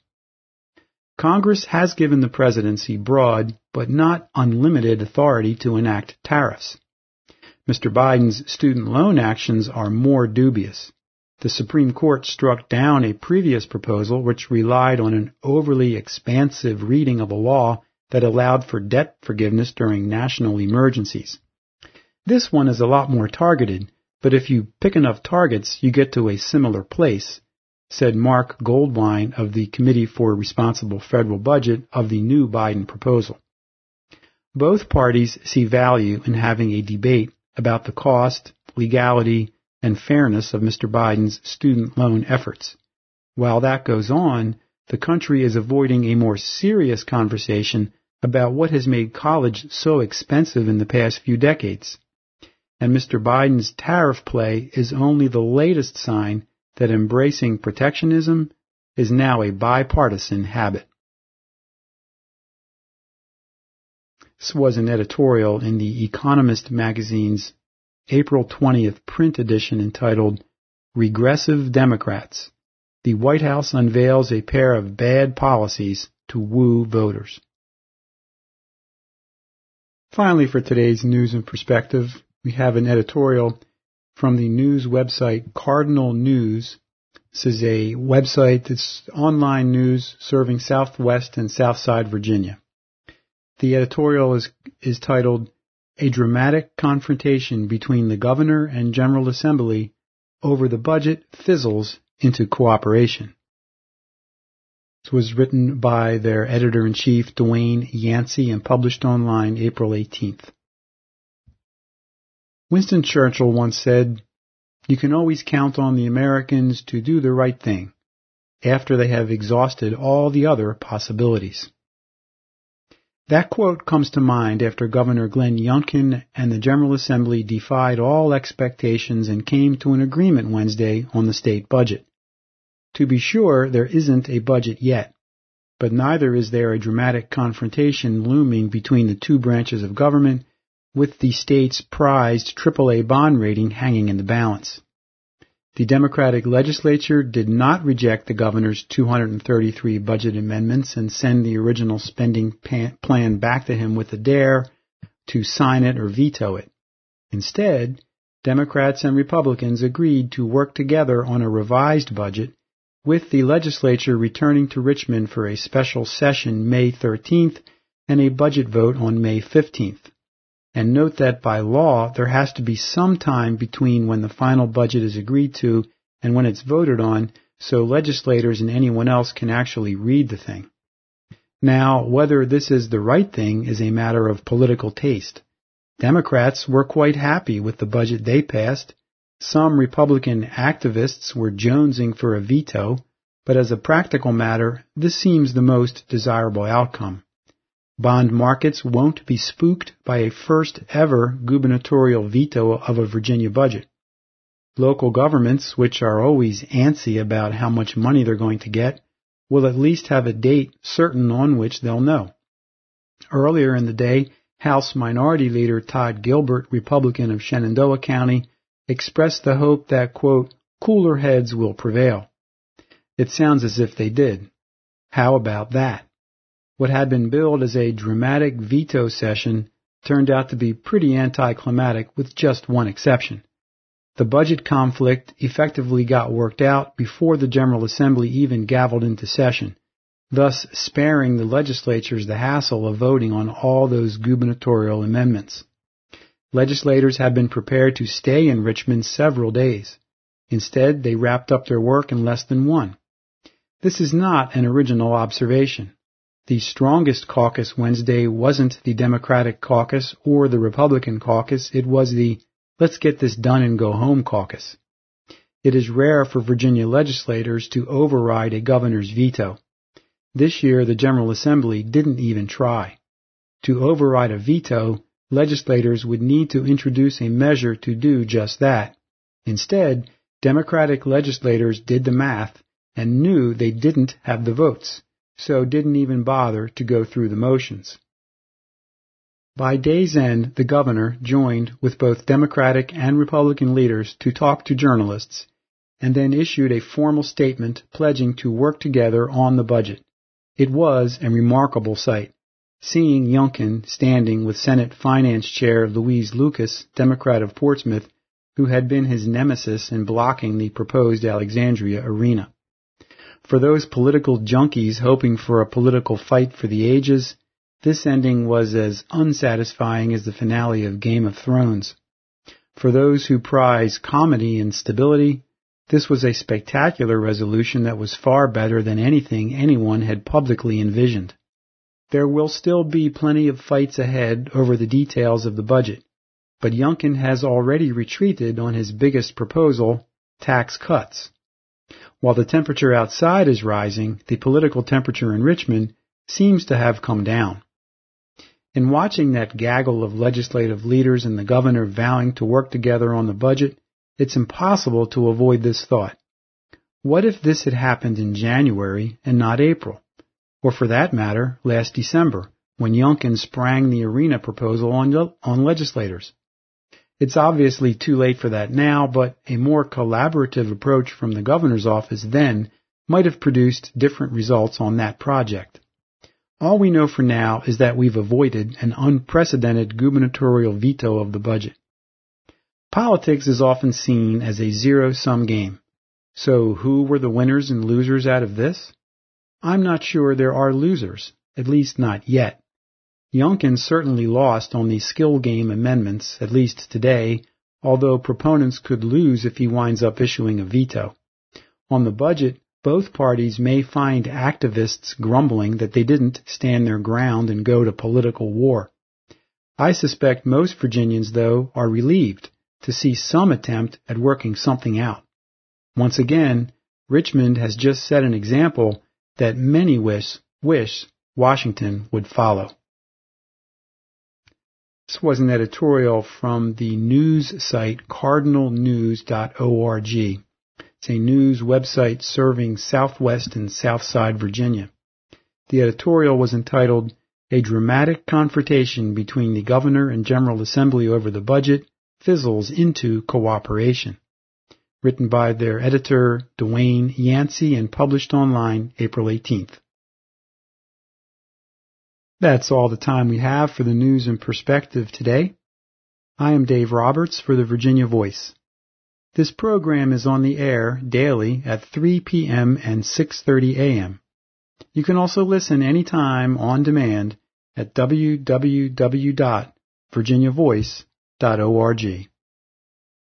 Congress has given the presidency broad but not unlimited authority to enact tariffs. Mr. Biden's student loan actions are more dubious. The Supreme Court struck down a previous proposal which relied on an overly expansive reading of a law that allowed for debt forgiveness during national emergencies. This one is a lot more targeted, but if you pick enough targets, you get to a similar place, said Mark Goldwein of the Committee for Responsible Federal Budget of the new Biden proposal. Both parties see value in having a debate about the cost, legality, and fairness of Mr. Biden's student loan efforts. While that goes on, the country is avoiding a more serious conversation about what has made college so expensive in the past few decades. And Mr. Biden's tariff play is only the latest sign that embracing protectionism is now a bipartisan habit. This was an editorial in The Economist magazine's April 20th print edition entitled Regressive Democrats. The White House unveils a pair of bad policies to woo voters. Finally, for today's News in Perspective, we have an editorial from the news website Cardinal News. This is a website that's online news serving Southwest and Southside Virginia. The editorial is titled, A Dramatic Confrontation Between the Governor and General Assembly Over the Budget Fizzles into Cooperation. This was written by their editor-in-chief, Dwayne Yancey, and published online April 18th. Winston Churchill once said, "You can always count on the Americans to do the right thing after they have exhausted all the other possibilities." That quote comes to mind after Governor Glenn Youngkin and the General Assembly defied all expectations and came to an agreement Wednesday on the state budget. To be sure, there isn't a budget yet, but neither is there a dramatic confrontation looming between the two branches of government, with the state's prized AAA bond rating hanging in the balance. The Democratic legislature did not reject the governor's 233 budget amendments and send the original spending plan back to him with a dare to sign it or veto it. Instead, Democrats and Republicans agreed to work together on a revised budget, with the legislature returning to Richmond for a special session May 13th and a budget vote on May 15th. And note that by law, there has to be some time between when the final budget is agreed to and when it's voted on, so legislators and anyone else can actually read the thing. Now, whether this is the right thing is a matter of political taste. Democrats were quite happy with the budget they passed. Some Republican activists were jonesing for a veto, but as a practical matter, this seems the most desirable outcome. Bond markets won't be spooked by a first-ever gubernatorial veto of a Virginia budget. Local governments, which are always antsy about how much money they're going to get, will at least have a date certain on which they'll know. Earlier in the day, House Minority Leader Todd Gilbert, Republican of Shenandoah County, expressed the hope that, quote, cooler heads will prevail. It sounds as if they did. How about that? What had been billed as a dramatic veto session turned out to be pretty anticlimactic with just one exception. The budget conflict effectively got worked out before the General Assembly even gavelled into session, thus sparing the legislatures the hassle of voting on all those gubernatorial amendments. Legislators had been prepared to stay in Richmond several days. Instead, they wrapped up their work in less than one. This is not an original observation. The strongest caucus Wednesday wasn't the Democratic caucus or the Republican caucus, it was the let's get this done and go home caucus. It is rare for Virginia legislators to override a governor's veto. This year, the General Assembly didn't even try. To override a veto, legislators would need to introduce a measure to do just that. Instead, Democratic legislators did the math and knew they didn't have the votes, so didn't even bother to go through the motions. By day's end, the governor joined with both Democratic and Republican leaders to talk to journalists, and then issued a formal statement pledging to work together on the budget. It was a remarkable sight, seeing Youngkin standing with Senate Finance Chair Louise Lucas, Democrat of Portsmouth, who had been his nemesis in blocking the proposed Alexandria arena. For those political junkies hoping for a political fight for the ages, This ending was as unsatisfying as the finale of Game of Thrones. For those who prize comedy and stability, this was a spectacular resolution that was far better than anything anyone had publicly envisioned. There will still be plenty of fights ahead over the details of the budget, but Youngkin has already retreated on his biggest proposal, tax cuts. While the temperature outside is rising, the political temperature in Richmond seems to have come down. In watching that gaggle of legislative leaders and the governor vowing to work together on the budget, it's impossible to avoid this thought. What if this had happened in January and not April? Or for that matter, last December, when Youngkin sprang the arena proposal on legislators? It's obviously too late for that now, but a more collaborative approach from the governor's office then might have produced different results on that project. All we know for now is that we've avoided an unprecedented gubernatorial veto of the budget. Politics is often seen as a zero-sum game. So who were the winners and losers out of this? I'm not sure there are losers, at least not yet. Youngkin certainly lost on the skill game amendments, at least today, although proponents could lose if he winds up issuing a veto. On the budget, both parties may find activists grumbling that they didn't stand their ground and go to political war. I suspect most Virginians, though, are relieved to see some attempt at working something out. Once again, Richmond has just set an example that many wish Washington would follow. This was an editorial from the news site cardinalnews.org. It's a news website serving Southwest and Southside Virginia. The editorial was entitled, "A Dramatic Confrontation Between the Governor and General Assembly Over the Budget Fizzles into Cooperation." Written by their editor, Dwayne Yancey, and published online April 18th. That's all the time we have for the News in Perspective today. I am Dave Roberts for the Virginia Voice. This program is on the air daily at 3 p.m. and 6:30 a.m. You can also listen anytime on demand at www.virginiavoice.org.